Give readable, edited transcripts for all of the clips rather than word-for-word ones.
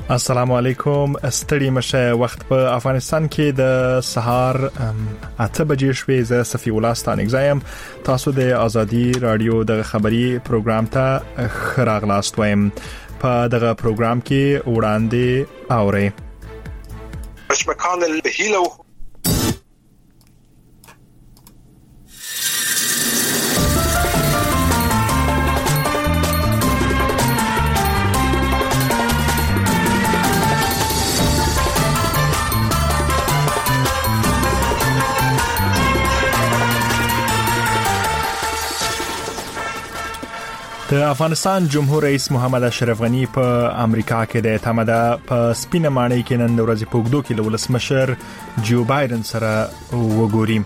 السلام علیکم. ستړي مشه وخت په افغانستان کې د سهار 8 بجې شوې. زه صفی الله ستانک زایم. تاسو د ازادي رادیو د خبري پروګرام ته خراغلاست وایم. په دغه پروګرام کې وړاندې اوري پشمکان الهیلو د افغانستان جمهور رئیس محمد اشرف غنی په امریکا کې د اعتماد په سپینه ماڼۍ کې نن د ورځې په اوږدو کې له ولسمشر جو بایدن سره وګوري.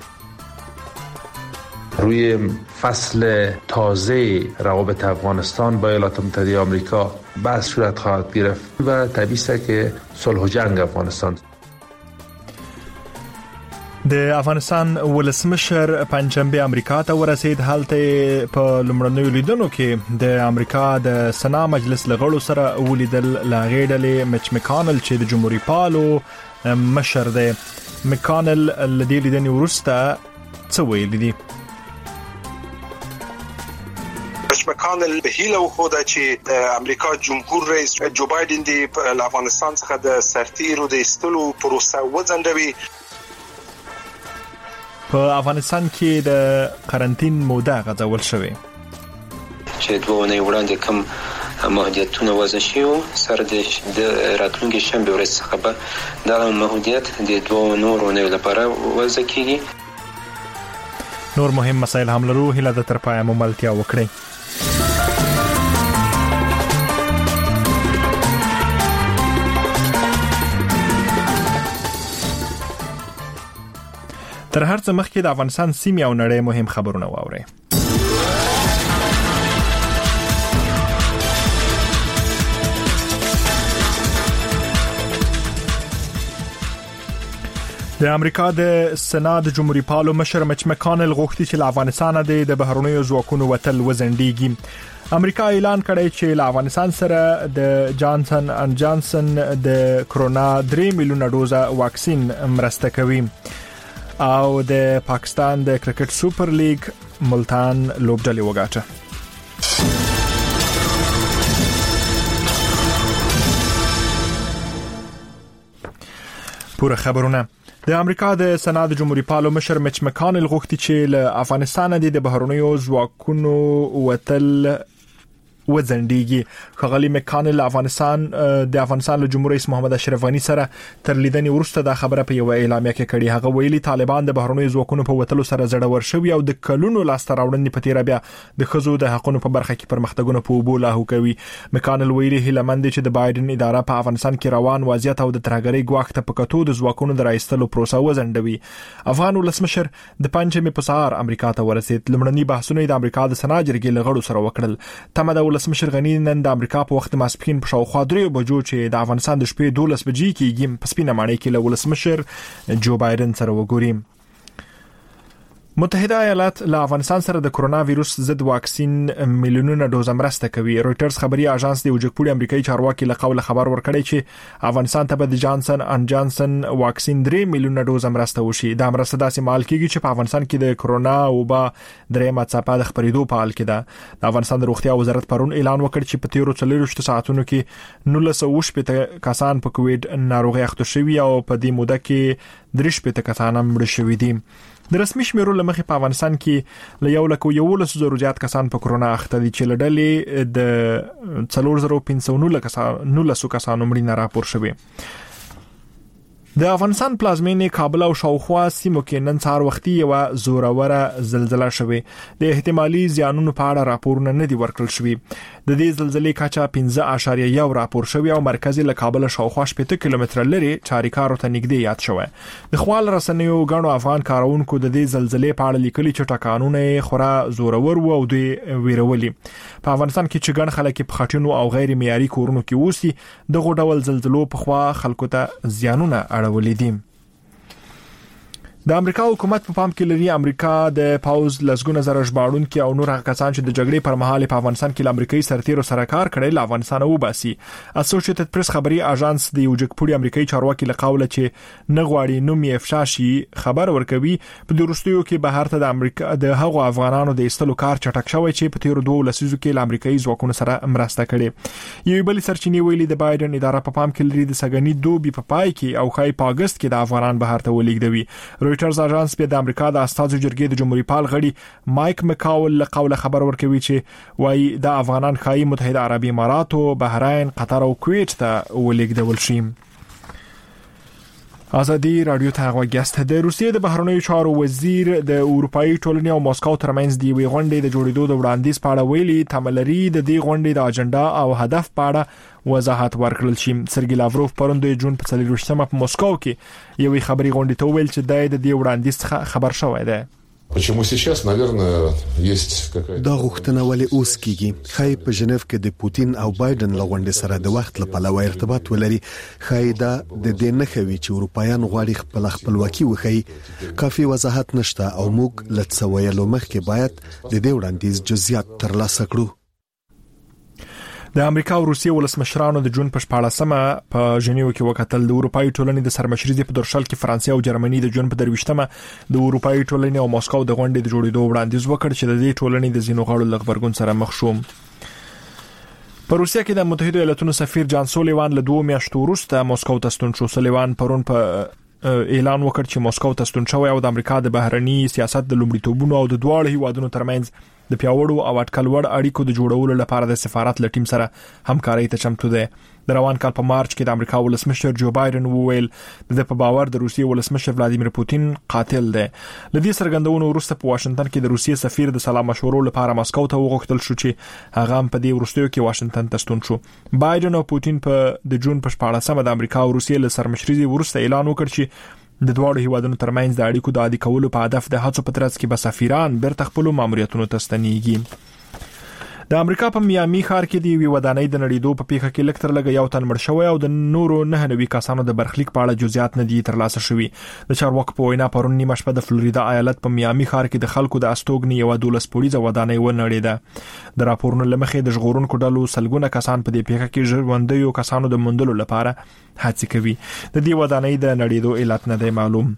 روی فصل تازه روابط افغانستان با ایالات متحده آمریکا بحث صورت خواهد گرفت و طبیعی است که صلح و جنگ افغانستان. د افغانستان ولسمشر پنځمبه امریکا ته ورسید. هلته په لومړنیو لیدنو کې د امریکا د سنا مجلس لغړو سره ولیدل. لاغېډلې مچ مکانل چې د جمهوریت پالو مشر دی. مکانل لدی لیدنې ورسته څه ویل دي؟ پشمکان الهیلو خو دا چې د امریکا جمهور رئیس جو بایدن دی په افغانستان څخه د سرتیرو د استلو پروسه وځنډوي. په افغانستان کې د قرنټین موده غځول شوې چې دوه ونې وړاندې کوم محدودیتونه وضع شوي سره د راتلونکي شنبه ورځ څخه به دا محدودیت د دوه نورو ونې لپاره وضع کیږي. نور مهم مسایل هم لرو. هله د تر پایه مملتیا وکړئ. تر هر څه مخکې د افغانستان سیمې او نړۍ مهم خبرونه واورئ. د امریکا د سنا د جمهوریت پالو مشر مچ مکانل غوښتي چې له افغانستان د بهرنیو ځواکونو وتل وزندېږي. امریکا اعلان کړی چې له افغانستان سره د جانسن ان جانسن د کرونا 3 میلیونه ډوزه واکسین مرسته کوي. او د پاکستان د کرکټ سوپر لیګ ملتان لوبډلې وګاټه. پوره خبرونه. د امریکا د سنا د جمهوریت پالو مشر مچ مکانل غوښتي چې له افغانستان د بهرنیو ځواکونو وتل وزندېږي. خغلی مکانل د افغانستان له جمهور رئیس محمد اشرف غنی سره تر لیدنې وروسته دا خبره په یو اعلامیه کې کړې. هغه ویلي طالبان د بهرنیو ځواکونو په وتلو سره زړور شوي او د کلونو لاسته راوړنې په تیر بیا د خزو د حقونو په برخه کې پرمختګونه په وبو لاهو کوي. مکانل ویلي هیلمند چې د بایدن اداره په افغانستان کې روان وضعیت او د ترهګرۍ ګواښ ته په کتو د ځواکونو د راایستلو پروسه وزندوي. افغان ولسمشر د پنځمې په سهار امریکا ته ورسید. لومړني بحثونه د امریکا د سنا جرګې لغړو سره وکړل. تمه د ولسمشر غنی نن د امریکا په وخت ماسپښین په شاوخوا 3 بجو چې د افغانستان د شپې 12 بجې کېږي په سپینه ماڼۍ کې له ولسمشر جو بایدن سره وګوري. متحده ایالات له افغانستان سره د کرونا وایروس ضد واکسین میلیونونه ډوز مرسته کوي. رويټرز خبري اژانس د وجکپوري امریکایي چارواکي له قوله خبر ورکړی چې افغانستان ته د جانسن ان جانسن واکسین 3 میلیونه ډوز مرسته وشي. دا مرسته داسې مال کېږي چې په افغانستان کې د کرونا وبا درېمه څپه د خبرېدو په حال کې ده. د افغانستان د روغتیا وزارت پرون اعلان وکړ چې په 13 ساعتونو کې 1980 کسان په کووډ ناروغي اخته شوي او په دې موده کې 3 کسان مړ شوي دي. د رسمي شمیرو لمخې په افغانستان کې له 1,11,000 زیات کسان په کرونا اخته دي چې لړلې د 4,519 کسانو مړینه راپور شوه. د افغانستان پلازمینې کابل او شاوخوا سیمو کې نن سهار وختي یو زوروره زلزلہ شوه. د احتمالي زیانونو په اړه راپورونه نه دي ورکړل شوي. د دې زلزلې کچا 5.1 راپور شوی او مرکزي له کابل شاوخوا 80 کیلومتر لري چاریکارو ته نږدې یاد شوی. د خوال رسنیو غنو افغان کارونکو د دې زلزلې په اړه لیکلي چې ټکانونه خورا زورور وو او دوی ویرولي. په افغانستان کې چې ګڼ خلک په خټینو او غیر معیاري کورونو کې اوسي د غوډول زلزلو په خوا خلکو ته زیانونه اړولې دي. د امریکا حکومت په پام کې لري امریکا د پاوز لسګونه زره ژباړونکو او نور کسان چې د جګړې پر مهال په افغانستان کې امریکایي سرتیرو سره کار کړی له افغانستان وباسي. اسوسییټډ پریس خبري اژانس د یو جګپوړي امریکایي چارواکي له قوله چې نه غواړي نوم یې افشا شي خبر ورکوي په وروستیو کې بهر ته د امریکا د هغو افغانانو د ایستلو کار چټک شوی چې په تیر 2 لسیزو کې له امریکایي ځواکونو سره مرسته کړې. یو بل سرچینې ویلي د بایدن اداره په پام کې لري د سګنی دوبي په پای کې او خای په اگست کې د افغانان بهر ته ولیږدوي. رويټرز اژانس په د امریکا د استازو جرګې د جمهوریت پال غړي مایک مکاول له قوله خبر ورکوي چې وايي د افغانان خای متحده عربی امارات او بحرین قطر او کویت ته ولیږدول شي. ازادي رادیو ته غوښتل د روسیې د بهرنیو چارو وزیر د اروپאי ټولنې او مسکو ترمنځ دی غونډې د جوړېدو د وړاندیز په اړه ویلي تملري د دې غونډې د اجنډا او هدف په اړه وضاحت ورکړل شي. سرګي لاوروف پرون د جون په 24مه په مسکو کې یوې خبري غونډې ته ویل چې د دې وړاندیز خبر شوی دی. Почему сейчас, наверное, есть какая-то دا غوښتنه ولې اوس کیږي؟ خای په ژنیف کې د پوتین او بایدن لغونډې سره د وخت لپاره ارتباط ولري. خای دا د دې نه خوي چې اروپایان غواړي خپل خپلواکي وخی. کافي وضاحت نشته او موږ لڅ ویلو مخکې باید د دې وړاندیز جزئیات ترلاسه کړو. د امریکا او روسیې ولسمشرانو د جون په 14مه په ژنیو کې وکتل. د اروپאי ټولنې د سرمشرۍ په درشل کې فرانسې او جرمني د جون په 23مه د اروپאי ټولنې او مسکو د غونډې د جوړېدو وړاندیز وکړ چې د دې ټولنې د زینو غړو لغبرګون سره مخ شوم. په روسیې کې د متحده ایالاتونو سفیر جان سولیوان له 2 میاشتو وروسته مسکو ته ستون شو. سولیوان پرون په اعلان وکړ چې مسکو ته ستون شوی او د امریکا د بهرني سیاست د لومړیتوبونو او د دواړو هیوادونو ترمنځ د پیاوړو او اټکلوړ اړیکو د جوړولو لپاره د سفارت له ټیم سره همکاري ته چمتو دی. د روان کال په مارچ کې د امریکا ولسمشر جو بایدن وویل د په باور د روسیې ولسمشر ولادیمیر پوتین قاتل دی. لدې سرګندونو وروسته په واشنگټن کې د روسیې سفیر د سلام مشورو لپاره مسکو ته وغوښتل شو چې هغه په دې وروستیو کې واشنگټن ته ستون شو. بایدن او پوتین په د جون په 14مه د امریکا او روسیې له سرمشرۍ وروسته اعلان وکړ چې د دواړو هیوادونو ترمنځ د اړیکو د عادي کولو په هدف د هڅو په ترڅ کې به سفیران بیرته خپل ماموریتونو ته ستنېږي. د امریکا په میامي ښار کې د یوې ودانۍ د نړیدو په پیښه کې لکتر لګ یو تن مړ شوی او د نورو 9 کسانو د برخلیک په اړه جزئیات نه دي ترلاسه شوي. د چارواکو په وینا پرون نیمه شپه د فلوریدا ایالت په میامي ښار کې د خلکو د استوګنې یو 12 پولیسه ودانۍ ونړیده. د راپورونو لمخې د ژغورونکو ډلو سلګونه کسان په دې پیښه کې ژوندیو کسانو د موندلو لپاره هڅې کوي. د دې ودانۍ د نړیدو علت نه دی معلوم.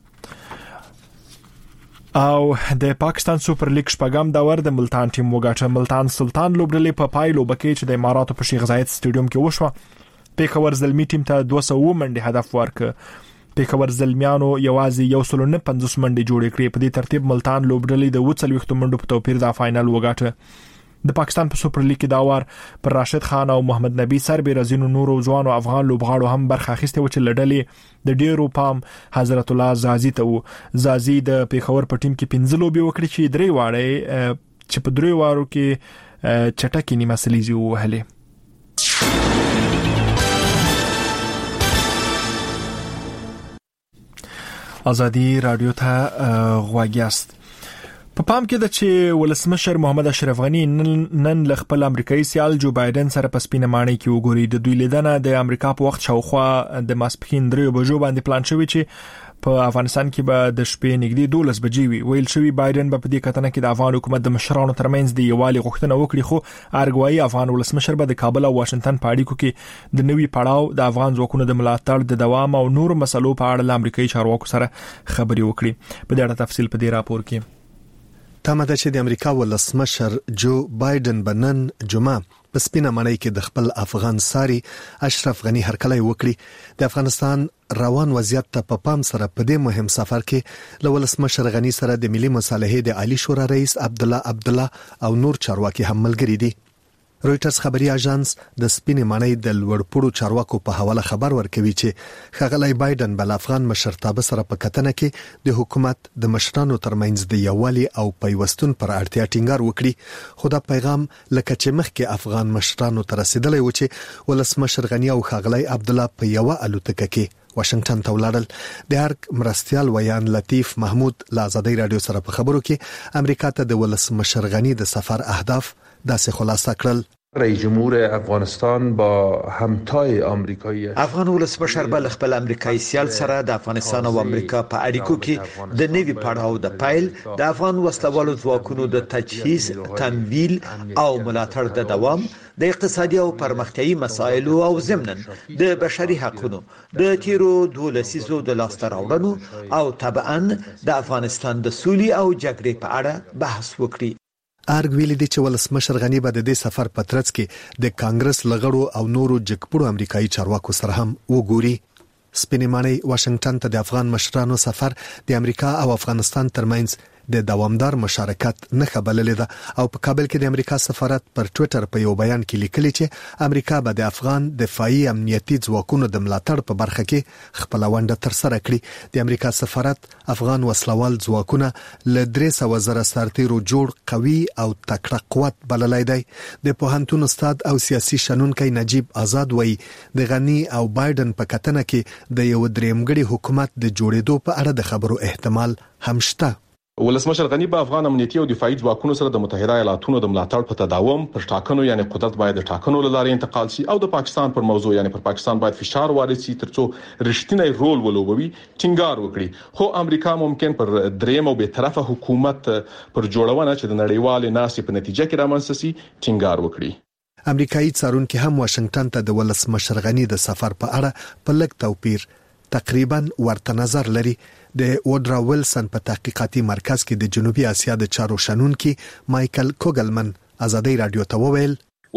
او د پاکستان سوپر لیګ شپږم دور د ملتان ټیم وګاټه. ملتان سلطان لوبډلې په پایلو بکې چې د اماراتو په شیخ زاید سټیډیوم کې وشوه پیښور زلمی ټیم ته 200 منډي هدف ورکړ. پیښور زلمیانو یوازې 150 منډي جوړې کړې. په دې ترتیب ملتان لوبډلې د 40 منډو په توپیر د فائنل وګاټه. د پاکستان په سوپر لیګ کې دا وار پر راشد خان او محمد نبی سربې رزینو نورو ځوانو افغان لوبغاړو هم برخه اخیسته و چې لړلې د ډیرو پام حضرت الله زازی ته و. زازی د پیښور په ټیم کې 15 لوبي وکړي چې 3 واړې چې په 3 وارو کې چټکې نیمه سلیزي وهلې. ازادي رادیو ته غواګیاست. په پام کې د چې ولسمشر محمد اشرف غنی نن ل خپل امریکایي سیال جو بایدن سره په سپینه ماڼۍ کې وګوري. د دوی لیدنه د امریکا په وخت شاوخوا د ماسپښین 3 بجو باندې پلان شوی چې په افغانستان کې به د شپې نږدې 12 بجې وي. ویل شوی بایدن به په دې کتنه کې د افغان حکومت د مشرانو ترمنځ د یووالي غوښتنه وکړي خو ارګوایي افغان ولسمشر به د کابل او واشنگټن په اړیکو کې د نوي پړاو د افغان ځواکونو د ملاتړ د دوام او نور مسلو په اړه د امریکایي چارواکو سره خبري وکړي. په دې اړه تفصیل په دې راپور کې تمه ده چې د امریکا ولسمشر جو بایدن بنن جمعه په سپینه ماڼۍ کې د خپل افغان ساري اشرف غنی هرکلی وکړي. د افغانستان روان وضعیت ته په پام سره په دې مهم سفر کې له ولسمشر غنی سره د ملي مصالحې د عالی شورا رئیس عبدالله او نور چارواکي هم ملګري دي. رويټرز خبري اژانس د سپینې ماڼۍ د لوړپوړو چارواکو په حواله خبر ورکوي چې ښاغلی بایدن بل افغان مشرتابه سره په کتنه کې د حکومت د مشرانو ترمنځ د یووالي او پیوستون پر اړتیا ټینګار وکړي. خو دا پیغام لکه چې مخکې افغان مشرانو ته رسیدلی و چې ولسمشر غنی او ښاغلی عبدالله په یوه الوتکه کې واشنگټن ته ولاړل. د ارګ مرستيال ویان لطیف محمود له ازادي رادیو سره په خبرو کې امریکا ته د ولسمشر غنی د سفر اهداف داسې خلاصه کړل. رئیس جمهور افغانستان با همتای آمریکایی افغان ولسمشر بل خپل امریکایي سیال سره د افغانستان او امریکا په اړیکو کې د نوي پړاو د پایل د افغان وسلوالو ځواکونو د تجهیز، تمویل او ملاتړ د دوام، د اقتصادي او پرمختیايي مسایلو او ضمناً د بشري حقوقو د تیرو 2 لسیزو د لاسته راوړنو او طبعاً د افغانستان د سولې او جګړې په اړه بحث وکړي. ارګ ویلي دی چې ولسمشر غنی به د دې سفر په ترڅ کې د کانګرس لغړو او نورو جګپړو امریکایي چارواکو سره هم وګوري. سپینې ماڼۍ واشنگټن ته د افغان مشرانو سفر د امریکا او افغانستان ترمنځ د دوامدار مشارکت نښه بللې ده او په کابل کې د امریکا سفارت پر ټوئیټر په یو بیان کې لیکلي چې امریکا به د افغان دفاعي امنیتي ځواکونو د ملاتړ په برخه کې خپل ونډه تر سره کړي. د امریکا سفارت افغان وسلوال ځواکونه له 300,000 سرتیرو جوړ قوي او تکړه قوت بللای دی. د پوهنتون استاد او سیاسي شنونکي نجیب آزاد وایي د غنی او بایدن په کتنه کې د یو درېمګړي حکومت د جوړېدو په اړه د خبرو احتمال هم شته. ولسمشر غنی به افغان امنیتي او دفاعي ځواکونو سره د متحده ایالاتونو د ملاتړ په تداوم پر ټاکنو یعنی قدرت باید د ټاکنو لاره انتقال شي او د پاکستان پر موضوع یعنی پر پاکستان باید فشار وارد شي ترڅو رښتینی رول ولوبوي ټینګار وکړي. خو امریکا ممکن پر دریم او به طرفه حکومت پر جوړونه چې د نړیوال ناسې په نتیجه کې رامنځته شي ټینګار وکړي. امریکایي څارونکي هم واشنگټن ته د ولسمشر غنی د سفر په اړه په لږ توپیر تقریبا ورته نظر لري. د وډرا ویلسن په تحقیقاتي مرکز کې د جنوبي اسیا د چارو شنونکي مايكل کوګلمن ازادي رادیو ته وویل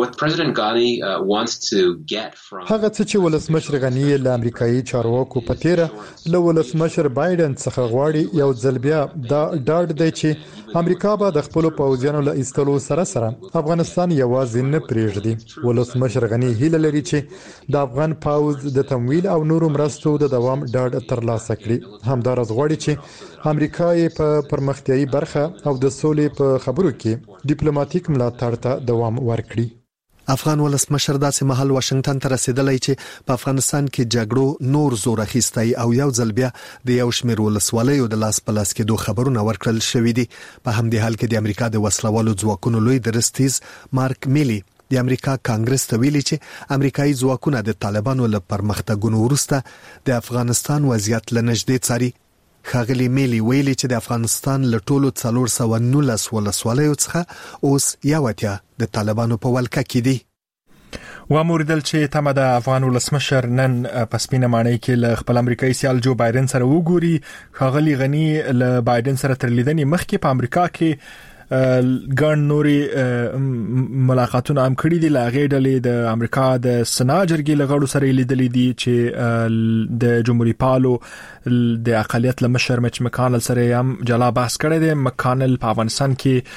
هغه څه چې ولسمشر غنی له امریکایي چارواکو په تیره له ولسمشر بایدن څخه غواړي یو ځل بیا دا ډاډ دی چې امریکا به د خپل پوځیانو له ایستلو سره افغانستان یوازې نه پرېږدي. ولسمشر غنی هیله لري چې د افغان پوځ د تمویل او نورو مرستو د دوام ډاډ ترلاسه کړي. همدارس غواړي چې امریکا یې په پرمختیايي برخه او د سولې په خبرو کې ډیپلوماټیک ملاتړ ته دوام ورکړي. افغان ولسمشر داسې محل واشنگټن ته رسیدلی چې په افغانستان کې جګړو نور زور اخیستی او یو ځل بیا د یو شمېر ولسوالیو د لاس په لاس کېدو خبرونه ورکړل شوې دي. په همدې حال کې د امریکا د وسلوالو ځواکونو لوی درستیز مارک میلی د امریکا کانګرس ته ویلي چې امریکایي ځواکونه د طالبانو له پرمختګونو وروسته د افغانستان وضعیت لنږدې څاري. خاغلی میلی ویلي چې د افغانستان له ټولو 419 ولسوالیو څخه اوس یواتیا د طالبانو په ولکه کې دي. واموردل چې تمه د افغان ولسمشر نن په سپینه ماڼۍ کې له خپل امریکایي سیال جو بایدن سره وګوري. خاغلی غنی له بایدن سره تر لیدنې مخکې په امریکا کې ګڼ نوري ملاقاتونه هم کړي دي. لاغې ډلې د امریکا د سنا جرګې لغړو سره لیدلې دي چې د جمهوریت پالو د اقلیت لمشر مچ مکانل سره هم جلا بحث کړی دی. مکانل په افغانستان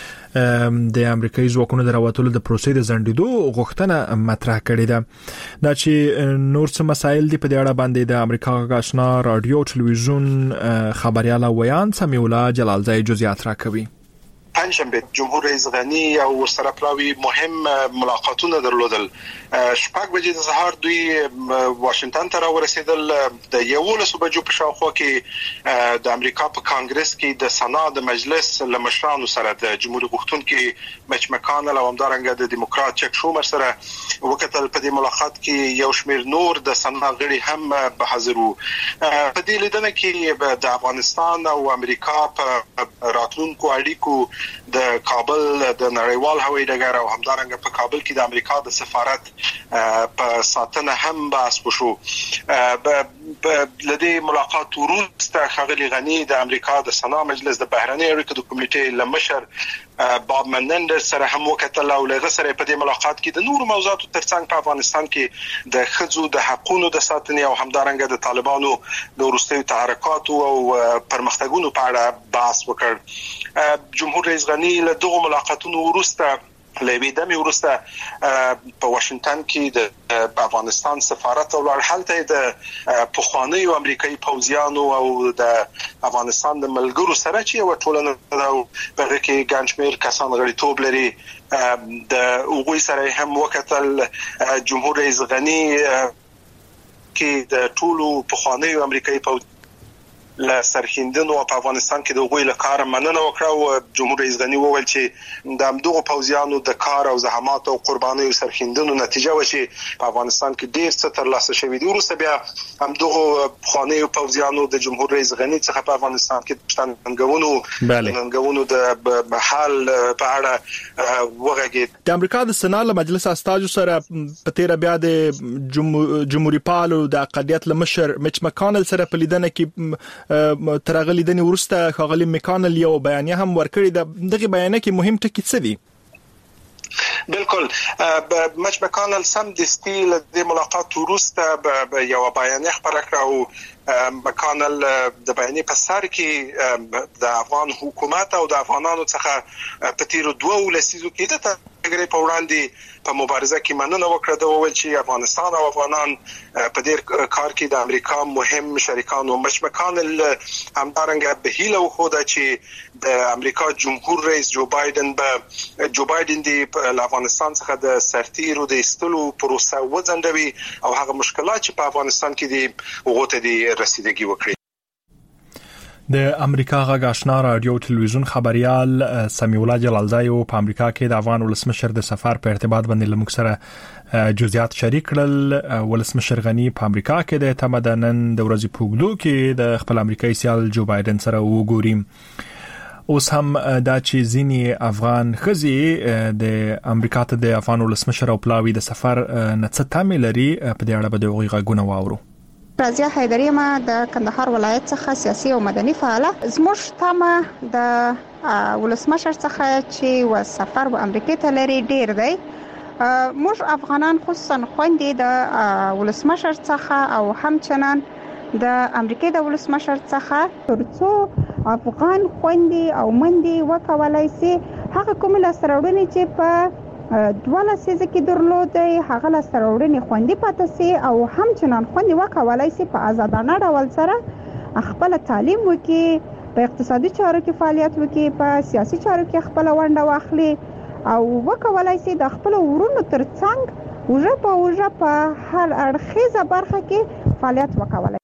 کې د امریکایي ځواکونو د راوتلو د پروسې د ځنډېدو غوښتنه مطرح کړې ده. دا چې نور څه مسایل دي په دې اړه باندې د امریکا غاښنا رادیو ټلویزیون خبرياله ویان سمیع الله جلالزای جزئیات راکوي. پنځشنبه جمهور رئیس غنی او سره پلاوی مهم ملاقاتونه درلودل. 7 بجې د سهار دوی واشنگټن ته ورسېدل. د 11 بجو په شاوخوا کې د امریکا په کانګرس کې د سنا د مجلس لمشرانو سره د جمهوریت غوښتونکو مچ مکانل او همدارنګه د دیموکرات چک شومر سره وکتل. په دې ملاقات کې یو شمېر نور د سنا غړي هم به حاضر وو. په دې لیدنه کې د افغانستان او امریکا په راتلونکو اړیکو د کابل د نړیوال هوایي ډګر او همدارنګه په کابل کې د امریکا د سفارت په ساتنه هم بحث وشو. لدې ملاقات وروسته خغلی غنی د امریکا د سنا مجلس د بهرنی اړیکو د کمیټې لمشر باب منندز سره هم وکتل او لغه سره په دې ملاقات کې د نورو موضوعاتو ترڅنګ په افغانستان کې د خځو د حقوقو د ساتنې او همدارنګه د طالبانو د وروستیو تحرکاتو او پرمختګونو په اړه بحث وکړ. جمهور رئیس غنی له دغه ملاقاتونو وروسته لوی دمه ورسته په واشنگټن کې د افغانستان سفارت او هلته د پخوانی امریکایي پوځیانو او د افغانستان د ملګرو سره چې یو ټولنه او په کې ګانشمیر کسان غړیتوب لري د اوغوي سره هم وکتل. جمهور رئیس غنی کې د ټولو پخوانی امریکایي له سرښندنو په افغانستان کې د غوي له کار مننه وکړه او جمهور رئیس غنی وویل چې د همدغه پوځیانو د کار او زحمات او قربانۍ او سرښندنو نتیجه وشي په افغانستان کې ډیر څه ترلاسه شوی دی. وروسته بیا همدغه خانه او پوځیانو د جمهور رئیس غنی څخه په افغانستان کې ننګونو د حال په اړه وغږید. د امریکا د سنا له مجلس استازو سره په تیر بیا د جمهوریت پالو د اقلیت لمشر میچ مکانل سره په لیدنه کې ترغلي د ورسته خغلی مکانل یو بیانیه هم ورکړی. دغه بیانیه کې مهم ټکی څه دي؟ بالکل مچ مکانل سم د سټیل د ملاقات وروسته یو بیانیه خبره کړه او مکانل د بیانیه په سر کې د افغان حکومت او د افغانانو څخه په تیر 2 لسیزو کې د تګري په وړاندې په مبارزه کې مننه وکړه. د وویل چې افغانستان او افغانان په دې کار کې د امریکا مهم شریکان او مچ مکانل همدارنګه به هیله وخوده چې د امریکا جمهور رئیس جو بایدن دی په افغانستان څخه د سرتیرو د استلو پروسه وځندوي او هغه مشکلات چې په افغانستان کې دي وغوته دي رسیدګي وکړي. د امریکا غږ آشنا رادیو ټلویزیون خبريال سمیع الله جلالزای په امریکا کې د افغان ولسمشر د سفر په ارتباط باندې لمک سره جزئیات شریک کړل. ولسمشر غنی په امریکا کې د تمدنن د ورځې پوګدو کې د خپل امریکایي سیال جو بایدن سره وګوري. اوس هم دا چې ځینی افغان خزي د امریکا ته د افغان ولسمشر او پلاوی د سفر نڅ تامل لري په دې اړه به د غوښګونه واورو. رضیه حیدری ما د کندهار ولایت څخه سیاسي او مدني فعال زموږ تمه د ولسمشر څخه چې و سفر په امریکا ته لري ډیر دی. موږ افغانان خصوصا خوندې د ولسمشر څخه او همچنان د امریکا د ولسمشر څخه ترڅو افغان خوندې او مندې وکولای شي هغه کوم لاسته چې په 12 سیزه کې درلودي هغه لاسته خوندې پاتې سي او همچنان خوندې وکولای شي په آزادانه ډول سره خپل تعلیم وکړي، په اقتصادي چارو کې فعالیت وکړي، په سیاسي چارو کې خپل ونډه واخلي او وکولای شي د خپل ورونو ترڅنګ وجه په هر اړخیزه برخه کې فعالیت وکولای.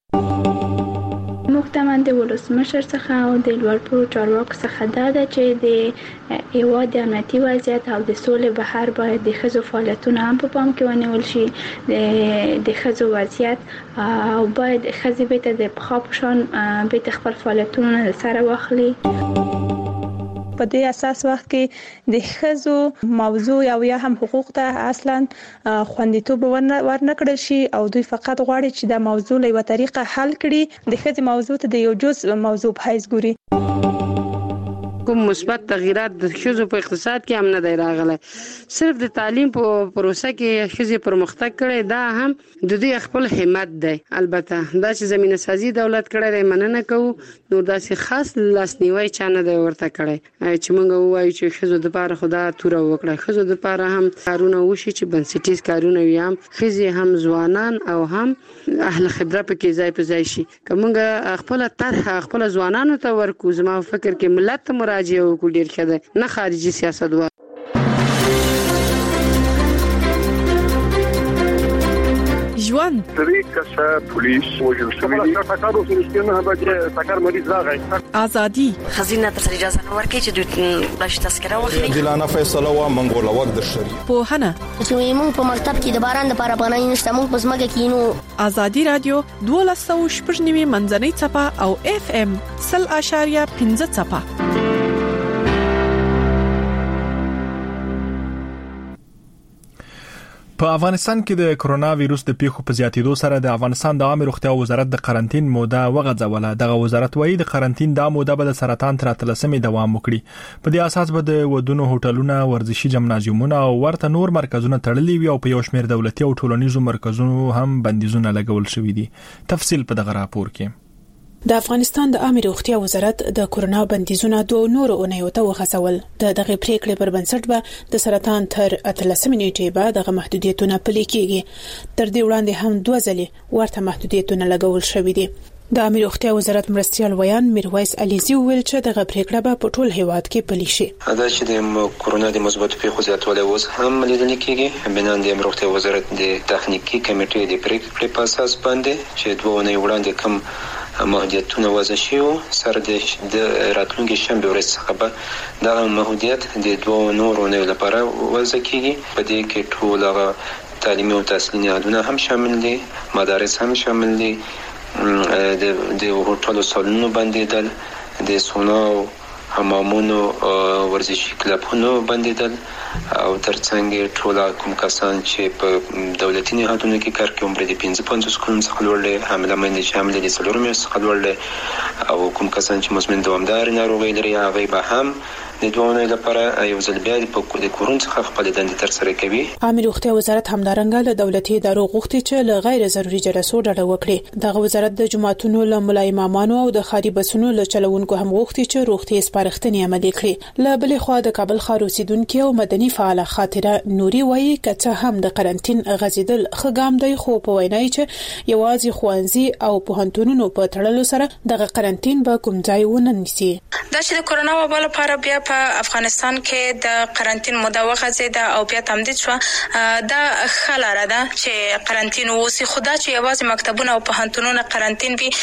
مختمن د ولسمشر څخه او د لوړپوړو چارواکو څخه دا ده چې د هیواد د امنیتي وضعیت او د سولې بهر باید د ښځو فعالیتونه هم په پام کې ونیول شي. د ښځو وضعیت او باید ښځې بیرته د پخوا په شان بیرته خپل فعالیتونه سره واخلي. په دې اساس وخت کې د ښځو موضوع او یا هم حقوق ته اصلا خوندیتوب ورنکړل شي او دوی فقط غواړي چې د موضوع له یو طریقه حل کړي، د ښځې موضوع ته د یو جزء موضوع په حیث ګوري. کوم مثبت تغیرات د ښځو په اقتصاد کې هم نه دی راغلی. صرف د تعلیم په پروسه کې ښځې پرمختګ کړي، دا هم د دوی خپل همت دی. البته دا چې زمينه سازي دولت کړی دی مننه کوو، نور داسې خاص لاسنیوي چا نه دی ورته کړی چې موږ وایو چې ښځو د لپاره خدا توره وکړه. ښځو د لپاره هم کارونه وشي چې بنسټیز کارونه وي، هم ښځې هم ځوانان او هم اهل خبره په کې ځای په ځای شي. که موږ خپل طرح خپل ځوانانو ته ورکو، زما فکر کې ملت ته مراجعه وکړو ډیر ښه ده، نه خارجي سیاست و. ژوند طریقه پولیس وجل شوی دی تاکارو سرستینه به تاکار مریض راغی ازادي خزینه ته اجازه نه ورکړي چې د تذکره واخلي. دلانه فیصله و منګول وخت د شری په هنه چې موږ په مکتب کې د باران لپاره پناه نشته، موږ په ځمکه کې نو. ازادي رادیو 12.9 منځنۍ چپه او FM 0.5 چپه. په افغانستان کې د کرونا وایروس د پیښو په زیاتېدو سره د افغانستان د عامه روغتیا وزارت د قرنټین موده وغځوله. دغه وزارت وایي د قرنټین د موده به د سرطان تر 13 دوام وکړي. په دې اساس به د ودونو هوټلونه، ورزشي جمنازیومونه او ورته نور مرکزونه تړلي وي او په یو شمېر دولتي او ټولنیزو مرکزونو هم بندیزونه لګول شوي دي. تفصیل په دغه راپور کې. د افغانستان د عامه روغتیا وزارت د کرونا بندیزونه 2 نور اونیو ته وغځول. دغه پریکړې پر بنسټ به د سرطان تر 13 نیټې به دغه محدودیتونه پلي کیږي. تر دې وړاندې هم 2 ځلې ورته محدودیتونه لګول شوې دي. د عامه روغتیا وزارت مرستيال ویان میرویس علیزی ویل چې دغه پریکړه به په ټول هیواد کې پلي شي. دا چې د کرونا د مثبت پیښو زیاتوالی اوس هم لیدل کېږي. بنان د روغتیا وزارت د تخنیکی کمیټې د پریکړې په اساس باندې چې 2 اونۍ وړاندې کوم محدودیتونه وضع شوي سره د راتلونکي شنبه ورځ څخه به دا محدودیت د دوه نورو نه لپاره وضع کیږي. په دې کې ټول تعلیمي او تحصیلي نهادونه هم شامل دي، مدارس هم شامل دي، د هوټلو سالونونو بندیدل، د سونا او حمامونو ورزشي کلبونو بندیدل او ترڅنګ ټول کوم کسان چې په دولتي نهادونو کې کار کوي عمر د 55 کلونو څخه لوړ دي، حامله مېندې چې حامله دي 4 میاشتې څخه لوړ دي او کوم کسان چې مزمن دوامدار ناروغي لري هغه به هم د دوه لپاره یو ځل بیا د کورون څخه خپل دندې تر سره کوي. عامه روغتیا وزارت همدارنګه له دولتي ادارو غوښتي چې له غیر ضروري جلسو ډډه وکړي. دغه وزارت د جماعتونو له ملای امامانو او د خاري بسونو له چلوونکو هم غوښتي چې روغتي سپارښتنې عملي کړي. له بلې خوا د کابل ښار اوسیدونکو او مدني فعال خاطره نوري وایي کته هم د قرنټین غزیدل خګام دی، خو په وینای چې یوازې خوانزي او پوهنتونونو په تړلو سره دغه قرنټین به کوم ځای ونه نیسي. دا چې د کورونا وبا لپاره بیا په افغانستان کې د قرنټین موده وغځیده او بیا تمدید شو، دا خلاره ده چې قرنټین وسی خدا چې یوازې مکتبونه او پوهنتونونه قرنټین وي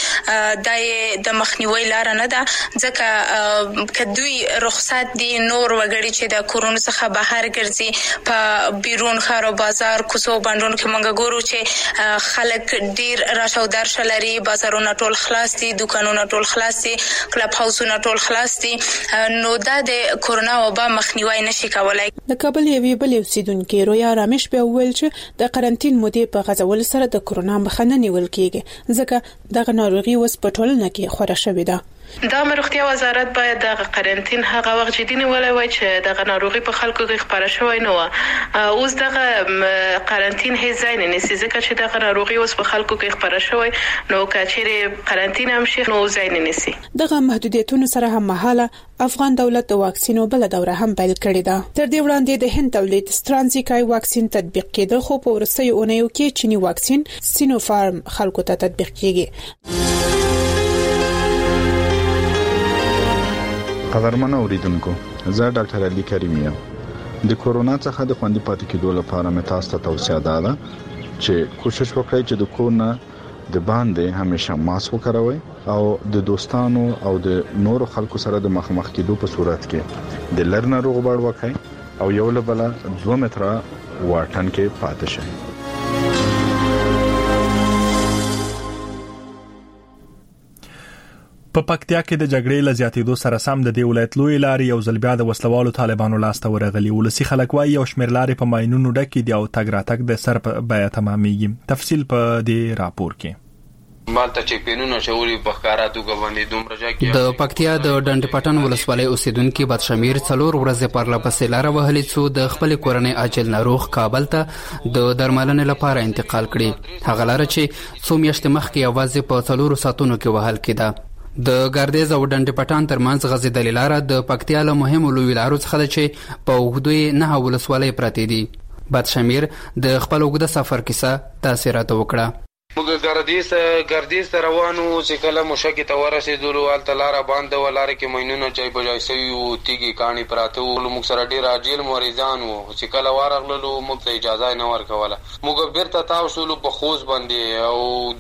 د مخنیوي لار نه ده، ځکه کدوې رخصت دي نور وګړي چې د کورونا څخه بهر ګرځي په بیرون ښار او بازار کوڅو باندې کې مونږ ګورو چې خلک ډیر راشه درشه لري، بازارونه ټول خلاص دي، دکانونه ټول خلاص دي، کلب هاوسونه ټول خلاص دي، نو دا د کورونا وبا مخنیوي نشي کولای. د کابل یوې بلې اوسیدونکو رویا رامش به ویل چې د قرنټین مودې په غځول سره د کورونا مخه نه نیول کیږي، ځکه دغه ناروغي اوس په ټولنه کې خوره شوې ده. د روغتیا وزارت باید د قرنټین هغه وخت جدي نیولای وای چې دغه ناروغي په خلکو کې خبره شوی نه و. اوس دغه قرنټین هیڅ ځای نه نیسي، ځکه چې دغه ناروغي اوس په خلکو کې خبره شوی نو کچېره قرنټین هم شي نو ځای نه نیسي. دغه محدودیتونو سره هم مهاله افغان دولت د واکسینو بل دوره هم پیل کړې ده. تر دې وړاندې د هند تولید سترانزیکای واکسین تطبیق کېده، خو په ورستیو اونیو کې چینی واکسین سینوفارم خلکو ته تطبیق کیږي. قدرمن اوریدونکو، زه ډاکټر علي کریم یم. د کورونا څخه د خوندي پاتې کېدو لپاره مې تاسو ته توصیه ده چې کوشش وکړئ چې د کور نه د باندې همیشه ماسک وکاروئ او د دوستانو او د نورو خلکو سره د مخامخ کېدو په صورت کې د لر ناروغ بړ وکړئ او یو له بل 2 متره واټن کې پاتې شئ. په پکتیا کې د جګړې له زیاتېدو سره سم د دې ولایت لوی لارې یو ځل بیا د وسلوالو طالبانو لاسته ورغلي. ولسی خلک وایي یو شمېر لارې په ماینونو ډکې دي او تګ راتګ د سر په بیه تمامېږي. تفصیل په دې راپور کې. مالته چې پینونه شوري بخکارا توګه باندې دومره ځکه د پکتیا د ډنډ پټن ولسوالۍ اوسیدونکو بد شمیر 4 ورځې پر لپسې لار وهلې څو د خپل کورنۍ عاجل ناروغ کابل ته د درملنې لپاره انتقال کړي. هغه لار چې څو میاشتې مخکې یوازې په 4 ساعتونو کې وهل کېده. د ګردیز او ډنډ پټان ترمنځ غځېدلې لار د پکتیا له مهمو لوی لارو څخه ده چې په اوږدوي 9 ولسوالۍ پرتې دي. بد شمیر د خپل اوږده سفر کیسه تاثیرات وکړه. موږ ګردیز ته روانو چې کله مشکې ته ورسېدلو هلته لاره بنده وه، لارې کې ماینونه چای په ځای سوي وو، تیږې کاڼي پراته وو. موږ سره ډېر عاجل مریضان وو چې کله ورغللو موږ ته اجازه نه ورکوله. موږ بیرته تاو شولو په خوست باندې او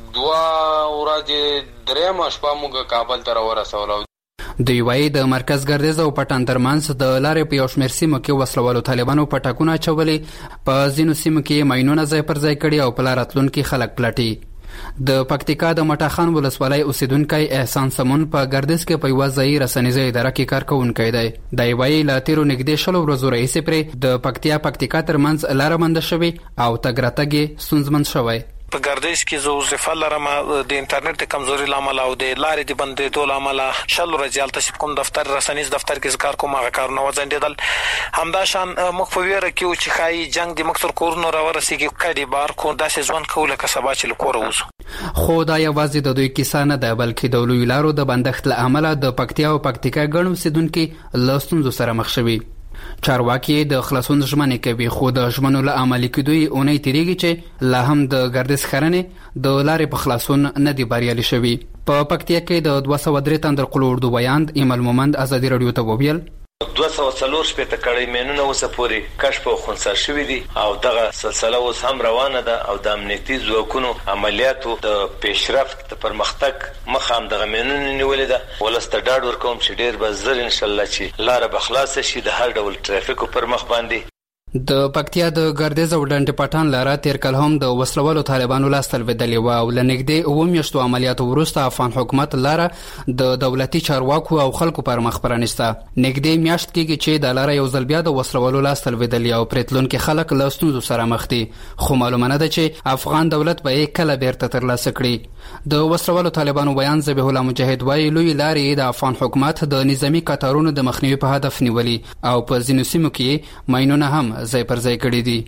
2 ورځې 3 شپه موږ کابل ته راورسولو. دوی وایي د مرکز ګردیز او پټان ترمنځ د لارې په یو شمېر سیمو کې وسلوالو طالبانو پټکونه اچولي، په ځینو سیمو کې ماینونه ځای پر ځای کړي او په لار راتلونکي خلک پلټي. د پکتیکا د مټاخان ولسوالۍ اوسیدونکی احسان سمون په ګردیز کې په یوه ځایي رسنیزه اداره کې کار کوونکی دی. دی وایي له تېرو نږدې 20 ورځو راهیسې پرې د پکتیکا ترمنځ لاره بنده شوې او تګ راتګ یې ستونزمن شوی. په ګردیز کې زه وظیفه لرم، د انټرنیټ د کمزوري لامل او د لارې د بندېدو لامل 20 ورځې هلته چې کوم دفتر رسنیز دفتر کې کار کوم هغه کارونه وځنډېدل. همداشان موږ په ویره کې وو چې ښایي جنګ د موږ تر کورونو راورسېږي، کډې بار کو داسې ژوند کوو لکه سبا چې له کوره وځو. خو دا یوازې د دوی کیسه نه ده، بلکې د لویو لارو د بندښت له امله د پکتیا او پکتیکا ګڼ اوسیدونکي له ستونزو سره مخ شوي. چارواکي د خلاصون ژمنې کوي، خو د ژمنو له عملي کېدو یې اونۍ تېرېږي چې لا هم د ګردیز ښرنې د لارې په خلاصون نه دي بریالي شوي. په پکتیا کې د 203 تندر قلو اردو بیان ایمل مومند ازادي راډیو ته وویل 240 شپې ته کړي مینونه اوسه پوری کشف او خنثی شوې دي او دغه سلسله اوس هم روانه ده او د امنیتي ځواکونو عملیاتو د پیشرفت د پرمختګ مخام دغه مینونه نیولې ده ولسته ډاډ ورکوم چې ډیر به زر ان شاء الله چې لار به خلاص شي د هر ډول ټرافیکو پر مخ باندې. د پکتیا د ګردیز او ډنډ پټان لاره تیر کال هم د وسلوالو طالبانو لاستل ودلې و او لنګدې او میاشتو عملیاتو وروسته افغان حکومت لاره د دولتي چارواکو او خلکو پر مخ پرانسته. نګدې میاشت کېږي چې د لاره یو ځل بیا د وسلوالو لاستل ودلې او پرتلون کې خلک له ستونزو سره مخ دي خو معلومه نه ده چې افغان دولت به کله بیرته ترلاسه کړي. د وسلوالو طالبانو بیان ذبیح الله مجاهد وایي لوی لارې د افغان حکومت د نظامی کاتارونو د مخنیوي په هدف نیولې او په ځینو سیمو کې ماینونه هم ځای پر ځای کړی دي.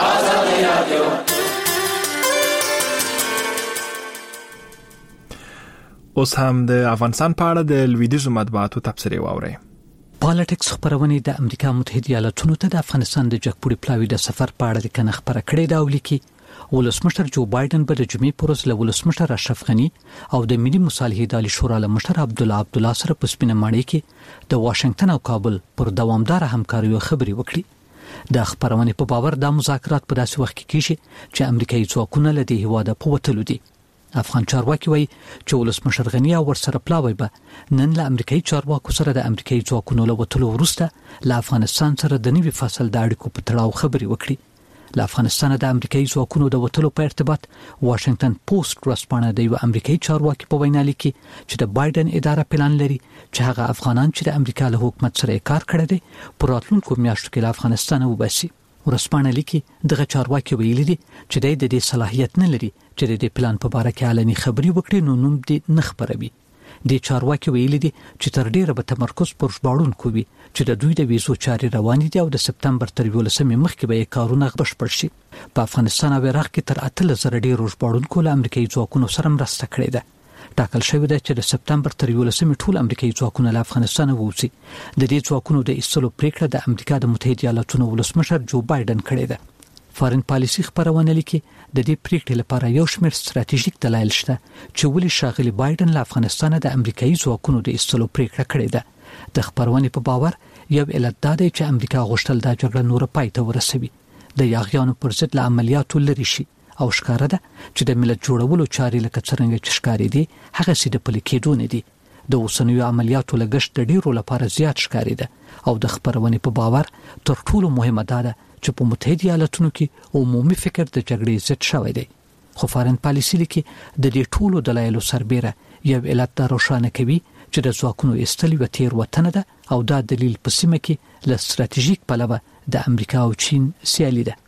اوس هم د افغانستان په اړه د لویدیځو مطبوعاتو تبصرې واورئ. پالیټکس خبرونه د امریکا متحده ایالاتونو ته د افغانستان د جګپوړي پلاوي د سفر په اړه لیکنه خبره کړې ده او لیکي ولسمشر جو بایدن به د جمعې پر ورځ له ولسمشر اشرف غني او د ملي مصالحې ادارې شورا له مشر عبدالله سره په سپینه ماڼۍ کې د واشنگټن او کابل پر دوامدار همکاریو خبرې وکړي. د خبرونه په باور د مذاکرات په داسې وخت کې کیږي چې امریکایي ځواکونه له دې هواده په وتلو دي. افغان چارواکي وایي چې ولسمشر غني او ورسره پلاوی به نن له امریکایي چارواکو سره د امریکایي ځواکونو له وتلو وروسته له افغانستان سره د نوي فصل د اړیکو په تړاو خبرې وکړي. له افغانستان د امریکایي ځواکونو د وتلو په ارتباط واشنگټن پوسټ ورسپانه د یو امریکایي چارواکي په وینا لیکي چې د بایدن اداره پلان لري چې هغه افغانان چې د امریکا له حکومت سره کار کړی دی په راتلونکو میاشتو کې له افغانستان وباسي. ورسپانه لیکي دغه چارواکي ویلي دي چې د دې صلاحیت نه لري چې د پلان په اړه کې علني خبري وکړي نو نوم دې نه خبروي. د چارواکي ویلي دي چې تر ډیره به تمرکز پر ژباړونکو وي چې د دوی د ویزو چارې روانې دي او د سپتمبر تر 11 مخکې به کارونه بشپړ شي. په افغانستان او عراق کې تر 8000 ډیر ژباړونکو له امریکایي ځواکونو سره مرسته کړې ده. ټاکل شوی دی چې د سپتمبر تر 11 ټول امریکایي ځواکونه له افغانستان ووځي. د دې ځواکونو د ایستلو پریکړه د امریکا د متحده ایالاتونو ولسمشر جو بایدن کړې ده. فارن پالیسي خبرونه لیکي د دې پریکړې لپاره یو شمېر ستراتیژیک دلایل شته چې ولې شاغلي بایدن له افغانستان د امریکایي ځواکونو د ایستلو پریکړه کړې ده. د خبرونه په باور یو علت دا دی چې امریکا غوښتل دا جګړه نور پای ته ورسوي د یاغیانو پر ضد له عملیاتو لري شي او ښکاره ده چې د ملت جوړولو چارې لکه څنګه چې ښکاري دي هغه سي د پلي کېدو نه دي. د اوسنیو عملیاتو لګښت د ډیرو لپاره زیات ښکاري ده او د خبرونه په باور تر ټولو مهمه ده چې په متحده ایالاتونو کې عمومي فکر د جګړې ضد شوی دی. خو فارن پالیسي لیکي د دې ټولو دلایلو سربېره یو علت دا روښانه کوي چې د ځواکونو ایستل یو تیر وطن ده او دا دلیل په سیمه کې له ستراتیژیک پلوه د امریکا او چین سیالي ده.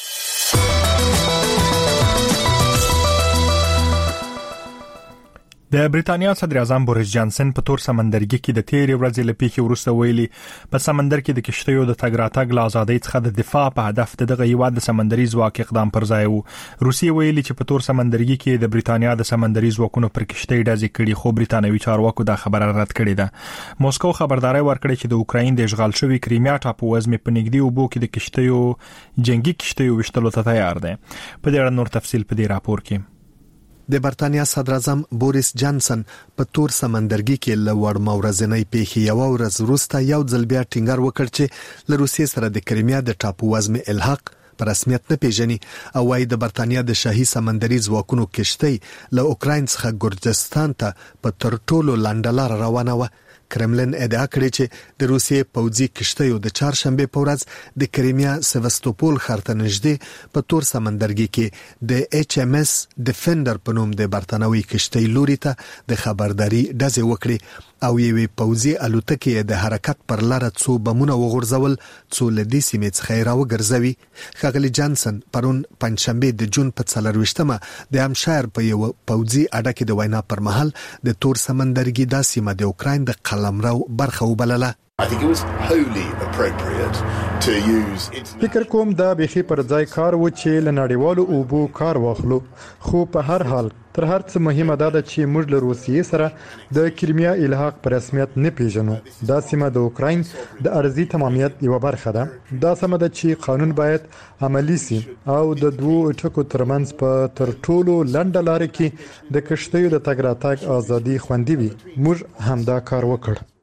د بریټانیا صدر اعظم بوریس جانسن په تور سمندرګي کې د تیرې ورځې لپاره وروسته ویلي په سمندر کې د کشتیو د تګ راتګ له ازادۍ څخه د دفاع په هدف دغه هیواد د سمندري ځواک اقدام پر ځای وو. روسیې ویلي چې په تور سمندرګي کې د بریټانیا د سمندري ځواکونو پر کشتۍ ډزې کړي خو بریټانوي چارواکو دا خبره رد کړې ده. موسکو خبرداري ورکړې چې د اوکراین د اشغال شوی کریمیا ټاپو وزمې په نږدې اوبو کې د کشتیو جنگي کشتیو وشتلو ته تیار ده. په دې اړه نور تفصیل په دې راپور کې. د برتانیا صدر اعظم بوریس جانسن په تور سمندرګي کې لوړ مورزنۍ پیښې یو ورځ وروسته یو ځل بیا ټینګار وکړ چې له روسیې سره د کریمیا د ټاپو وزمې الحاق پر رسمیت نه پیژني او وايي د برتانیا د شاهي سمندري ځواکونو کشتۍ له اوکراین څخه ګورجستان ته په تر ټولو لنډلار روانه و. کرملین ادعا کړې چې د روسیې پوځي کشتیو د چهارشنبه په ورځ د کریمیا سیواستوپول ښار ته نږدې په تور سمندرګي کې د ایچ ام اس ډیفندر په نوم د برتانوي کشتۍ لوري ته د خبرداري ډزې وکړې او یوې پوځي الوتکې د حرکت پر لار څو بمونه وغورځول څو لدی سیمې څخه راوګرځوي. ښاغلي جانسن پرون پنځشنبه د جون په 24مه د همشایر په یو پوځي اډه کې د وینا پر مهال د تور سمندرګي د سیمه د اوکراین د قلمرو برخه وبلله. I think it was wholly appropriate to use فکر کوم دا بيخي پر ځای کار و چې لنړیوالو اوبو کار واخلو خو په هر حال تر هر څه مهمه ده چې موږ له روسیې سره د کریمیا الحاق پر رسمیت نه پیژنو. دا سیمه د اوکراین د ارضي تمامیت یو برخه ده. دا سمه ده چې قانون باید عملی سي او د دوو ټکو ترمنځ په تر ټولو لنډه لار کې د کشتیو د تګ راتګ ازادي خوندي وي. موږ هم دا کار وکړ.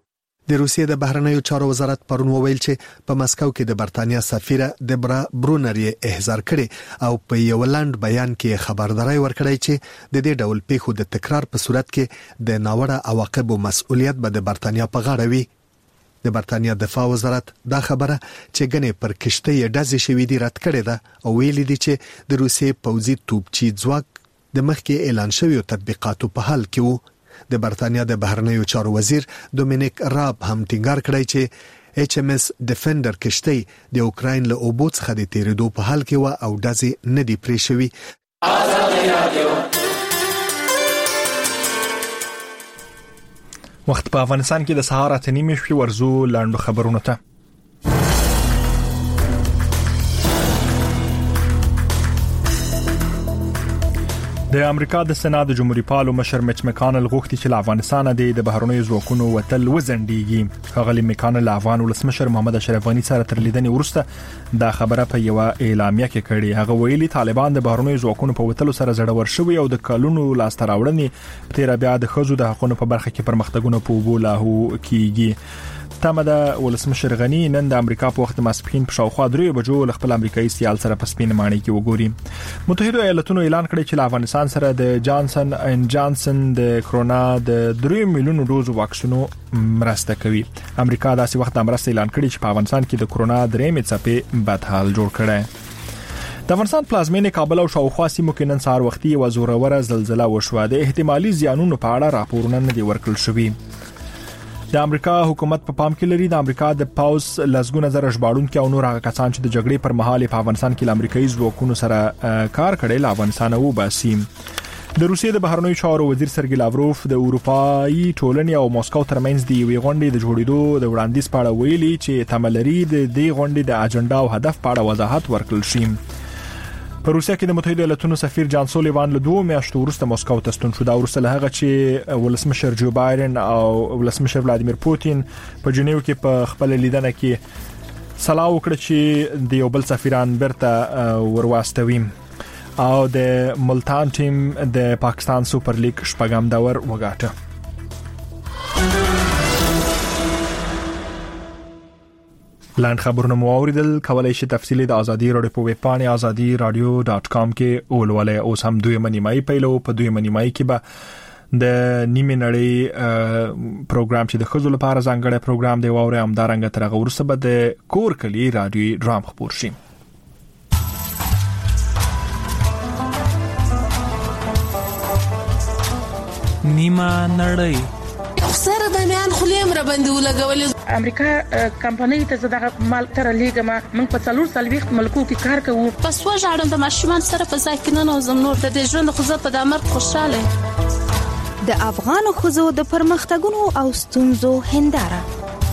د روسیې د بهرنیو چارو وزارت پرون وویل چې په مسکو کې د برتانیا سفیره دبرا برونر یې احضار کړي او په یو لاند بیان کې خبرداري ورکړی چې د دې ډول پیښو د تکرار په صورت کې د ناوړه عواقبو مسؤلیت به د برتانیا په غاړه وي. د برتانیا دفاع وزارت دا خبره چې ګنې پر کشته یې ډزې شوې دي رد کړې ده او ویلي دي چې د روسیې پوځي توپچي ځواک د مخکې اعلان شویو تطبیقاتو په حال کې وو. د برتانیا د بهرنیو چارو وزیر دومینیک راب هم ټینګار کړی چې ایچ ام اس ډیفندر کشتۍ د اوکراین له اوبو څخه د تیریدو په حال کې و او ډزې نه دی پرې شوی. وخت په افغانستان کې د سهار 8:30 شوي ورزو لاندو خبرونه ته. د امریکا د سنا د جمهوریت پالو مشر میچ مکانل غوښتي چې افغانستان د بهرنیو ځواکونو وتل وزنديږي. هغه مکانل افغان ولسمشر محمد اشرف غنی سره تر لیدنې وروسته دا خبره په یو اعلامیه کې کړې. هغه ویلي طالبان د بهرنیو ځواکونو په وتلو سره زړور شوي او د کلونو لاس تراوړنې تیر بیا د خزو د حقوقو په برخه کې پرمختګونه په وبو لاهو کیږي. تمه ولسمشر غنی نن د امریکا په وخت ماسپښین په شاوخوا 3 بجو خپل امریکایي سیال سره په سپین ماڼۍ کې وګوري. متحده ایالاتونو اعلان کړی چې افغانستان سره د جانسن اند جانسن د کرونا د 3 میلیون ډوز واکسینو مرسته کوي. امریکا داسې وخت مرسته اعلان کړی چې په افغانستان کې د کرونا درېمې څپې بدحال جوړ کړي. د افغانستان پلازمینې کابل او شاوخوا سیمو کې نن سهار وختي یو زوروره زلزلہ وشوه. د احتمالي زیانونو په اړه راپورونه نه دي ورکړل شوي. د امریکا حکومت په پام کې لري د امریکا د پاوس لسګونه زره ژباړونکو او نور هغه کسان چې د جګړې پر مهال په افغانستان کې امریکایي ځواکونو سره کار کړی له افغانستان او باسي. د روسیې د بهرنیو چارو وزیر سرګی لاوروف د اروپאי ټولنې او مسکو ترمنځ د یوې غونډې د جوړېدو د وړاندیز په اړه ویلي چې تملري د دې غونډې د اجنډا او هدف په اړه وضاحت ورکړل شي. په روسیا کې د متحده ایالاتونو سفیر جان سولیوان له 2 میاشتو وروسته مسکو ته ستون شو. دا وروسته له هغه چې ولسمشر جو بایدن او ولسمشر ولادیمیر پوتین په جنیو کې په خپل لیدنه کې سلا وکړه چې د یو بل سفیران برته ورواستوي او د ملتان ټیم د پاکستان سوپر لیګ شپږم دور وګاټه. لاند خبرونه مو اوریدل. کولای شئ تفصیلی د ازادي رادیو په ویب پاڼه azadi-radio.com کې اولولای. اوس هم دوی منیمای پیلو په دوی منیمای کې به د نیمه نړۍ پروګرام چې د خزو لپاره ځانګړی پروګرام دی واوري هم دارنګ تر هغه ورسره به د کور کلی رادیو ډرام خبر شي. نیمه نړۍ سره د میان خلیم را باندې ولګولې. امریکا کمپنۍ ته زړه مال تر لیګما موږ په 4 ملکو کې کار کوو. پس وژاړم د ماشومان سره په ځای کې نه نوزم نور د ژوند خو زه په دمر خوشاله. د افغان خزو د پرمختګونو او ستونزو هنداره.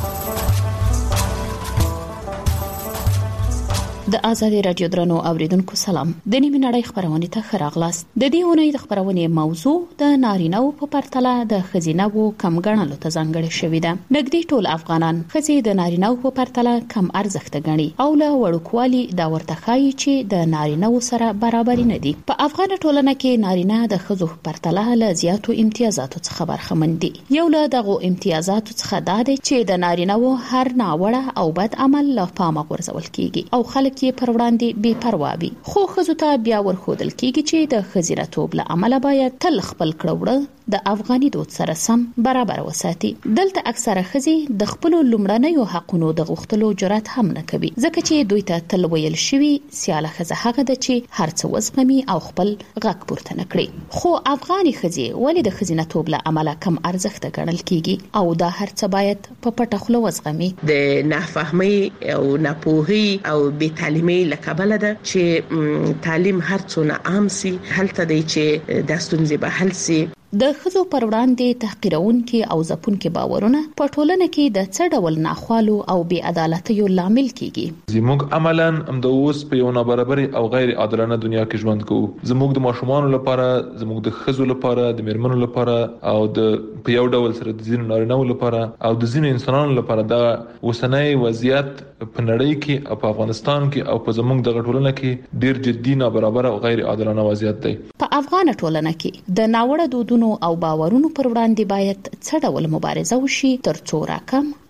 د ازادي رادیو درنو اوریدونکو سلام. د نیمه نړۍ خبرونه ته خراغلاست. د دې اونۍ د خبرونه موضوع د نارینه او په پرتله د خزینه‌و کم ګڼلو ته ځانګړې شوې ده. نګدي ټول افغانان خزي د نارینه او په پرتله کم ارزښت غني او له وړوکوالي دا ورته خایي چې د نارینه سره برابر نه دي. په افغان ټولنه کې نارینه د خزو په پرتله له زیاتو امتیازاتو څخه برخمن دي. یو له دغه امتیازاتو څخه دا دی چې د نارینه هر ناوړه او بد عمل له پامه غورځول کیږي او خلک کې پر وړاندې بے پروا وي. خو خزو ته بیا ورخودل کیږي چې د خزیرتوب له عمله باید تل خپل کړوړه د افغاني دود سره سم برابر وساتي. دلته اکثره خزي د خپل لومړنیو حقونو د غوښتلو جرأت هم نه کوي ځکه چې دوی ته تل ویل شوی سیاله خزه هغه د چې هر څه وزغمي او خپل غږ پورته نکړي. خو افغاني خزي ولې د خزینتوب له عمله کم ارزښت ګڼل کیږي او دا هر څه باید په پټه خوله وزغمي. د نافهمي او ناپوهي او بې تعلیمي لکبل ده چې تعلیم هر څونه عام سي هلته دی چې د ستونزې به حل سي. د خزو پر وړاندې تحقیرونکي او ځپونکي باورونه په ټولنه کې د څه ډول ناخوالو او بې عدالتیو لامل کیږي. زموږ عملاً هم د اوس په یو نابرابر او غیر عادلانه دنیا کې ژوند کوو. زموږ د ماشومان لپاره، زموږ د خزو لپاره، د میرمنو لپاره او د په یو ډول سره د ځینو نارینه‌و لپاره او د ځینو انسانانو لپاره دا وسنۍ وضعیت په نړۍ کې او په افغانستان کې او په زموږ د ټولنه کې ډیر جدي نابرابر او غیر عادلانه وضعیت دی. په افغان ټولنه کې د ناوړه دودونو او باورونو پر وړاندې باید څه ډول مبارزه وشي ترڅو راکم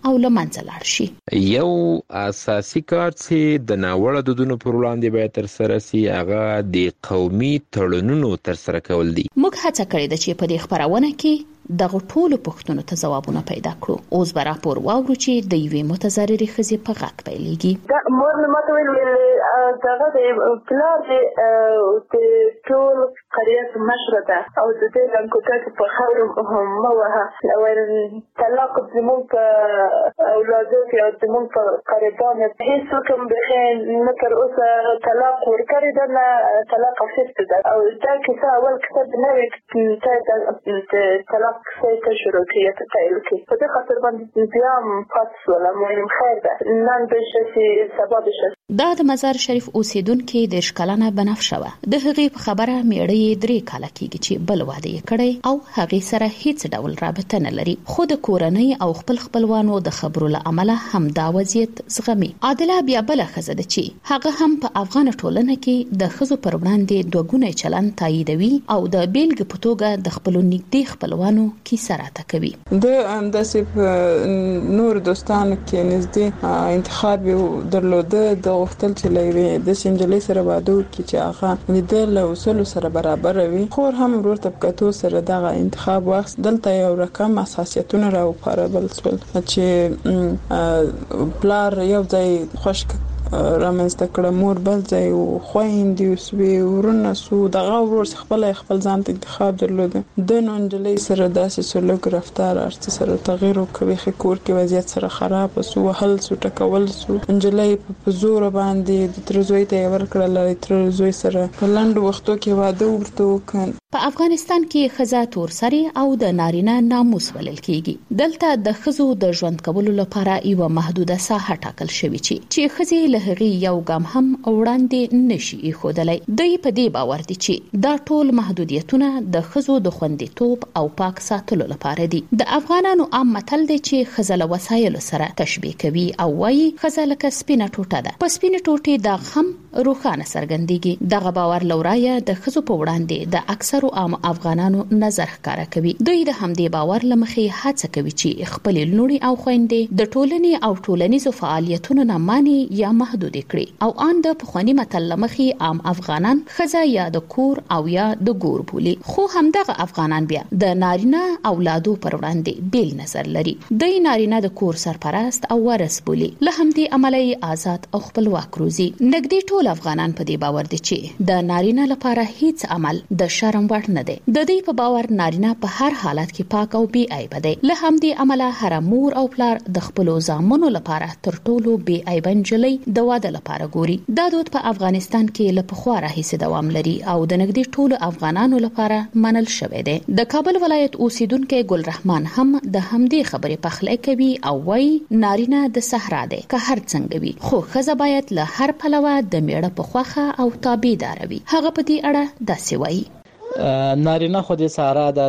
او لمنځه لاړ شي. یو اساسي کار چې د ناوړه دودونو پر وړاندې باید تر سره شي هغه د قومي تړونونو تر سره کول دي. موږ هڅه کړې ده چې په دې خبرونه کې دغه ټولو پوښتنو ته ځوابونه پیدا کړو. اوس به راپور واورو چې د یوې متضررې ښځې په غږ پیلېږي. مور مې ماته ویل دغه د پلار د ټول قريه مشره ده او د دې لنکوټه په خاور مو وها ویل طلاق زموږ په اولادو کې او زموږ په قريبانو هیڅ کوم بخیر نه تر اوسه طلاق ورکړی ده نه طلاق اخیسته ده او دا کیسه اول کتاب نه وي چې طلاق څه شروع کیږي ته تایل کې په دې خاطر باندې بیا پاتې ولا مهم خیر ده نن به شي سبب شي. دا د مزار شریف اوسیدونکو د اشکالانه بنفشه و. د هغې په خبره میړې 3 کاله کېږي چې بل واده یې کړی او هغې سره هیڅ ډول رابطه نه لري. خو د کورنۍ او خپلوانو د خبرو له امله هم دا وضعیت زغمي. عادله بیا بل ښځه ده چې هغه هم په افغان ټولنه کې د ښځو پر وړاندې دوګونی چلن تاییدوي او د بیلګې په توګه د خپل نږدې خپلوانو کیسه راته کوي. د همداسې نور دوستانو کې نږدې انتخاب درلوده د غوښتل چې لوي د سنجلې سره واده وکړي چې هغه لیدل له اصول سره برابر وي. خو هم ورور طبقاتو سره دغه انتخاب وخت دلته یو رقم اساسیتونه راوپارول سول چې پلار یو ځای خوشک رامنځته کړه مور بل ځای او خويندې وسوي ورونه سو دغه ورور خپل ځان ته انتخاب درلوده. د نونجلې سره داسې سلوک رفتار ارڅ سره تغییر وکوي خکور کې وضعیت سره خراب سو هل سو ټکول سو انجلې په زور باندې د ترزوی ته ورکړل ترزوی سره په لاند وختو کې واده ورته وکړ. په افغانستان کې ښځه تورسري او د نارینه ناموس ولل کیږي. دلته د ښځو د ژوند کولو لپاره یو محدوده ساحه ټاکل شوې چې ښځې له هغې یو ګام هم وړاندې نشي ښودلی. دوی په دې باور دي چې دا ټول محدودیتونه د ښځو د خوندیتوب او پاک ساتلو لپاره دي. د افغانانو عام متل دی چې ښځه له وسایلو سره تشبیه کوي او وایي ښځه لکه سپینه ټوټه ده. په سپینه ټوټې دا هم روښانه څرګندېږي. دغه باور لورایه د ښځو په وړاندې د اکثر عام افغانانو نظر ښکاره کوي. دوی د همدې باور لمخې هڅه کوي چې خپل لوري او خويندې د ټولنې او ټولنیزو فعالیتونو نه ماني یا محدود کړي او ان د پخوانی متل لمخې عام افغانان ښځه یا د کور او یا د ګور بولي. خو همدغه افغانان بیا د نارینه اولادو پر وړاندې بیل نظر لري. د نارینه د کور سرپرست او ورث بولي. له همدې عملی آزاد او خپلواک روزي. نګدي ټول افغانان په دې باور دي چې د نارینه لپاره هیڅ عمل د شرم وړ نه دی. د دې په باور نارینه په هر حالت کې پاک او بی عیب دی. له همدې عمله هر مور او پلار د خپل زامنو لپاره تر ټولو بی عیب نجلۍ د واده لپاره ګوري. دا دود په افغانستان کې له پخوا راهیسې دوام لري او د نګدي ټولو افغانانو لپاره منل شوی دی. د کابل ولایت اوسیدونکو ګل رحمان هم د همدې خبرې پخلی کوي او وایي نارینه د صحرا دی که هر څنګه وي خو ښځه باید له هر پلوه د میړه په خوخه او تابعدار وي. هغه په دې اړه داسې وایي نارینه خو د صحرا د